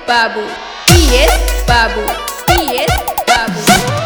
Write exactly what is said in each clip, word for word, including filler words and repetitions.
Babu, P S Babu, P S Babu, P S Babu.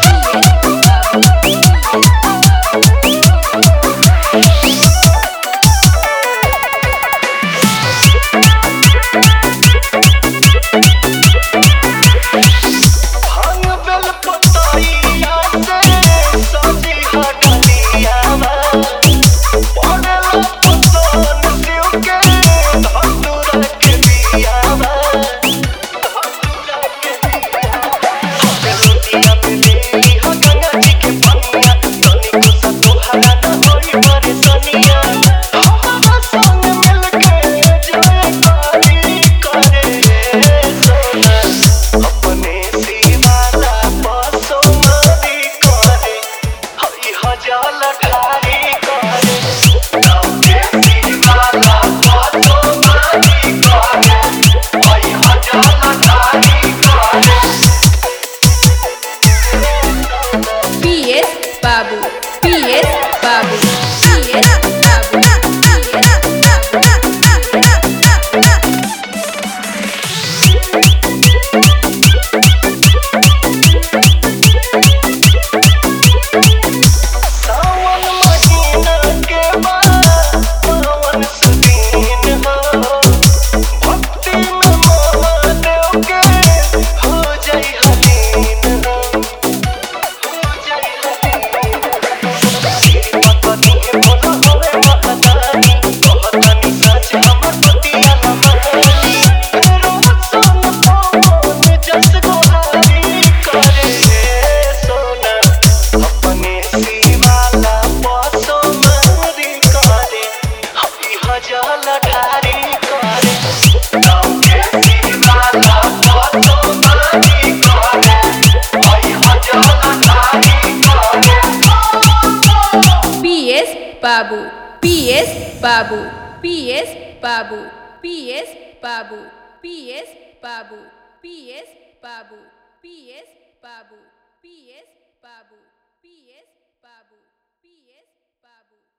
Babu, P S Babu, P S Babu, सावन महीना के बाद पवन सुदीन हो, भक्ति में महादेव के हो जाई हलीन हो, हो जाई हलीन। पकड़ी है बोलो होवे महतानी, कहतानी सच हमर पतिया लमानी। रोज सन पवन जस गोहारी करे सोना, अपने शिवाला पासो मारी करे, हई हजाल ढारी करे। गाँव के शिवाला पासो मारी करे, हई हजाल ढारी करे। P S Babu, P S Babu, P S Babu, P S Babu, P S Babu, P S Babu, P S Babu, P S Babu, P S Babu, P S Babu.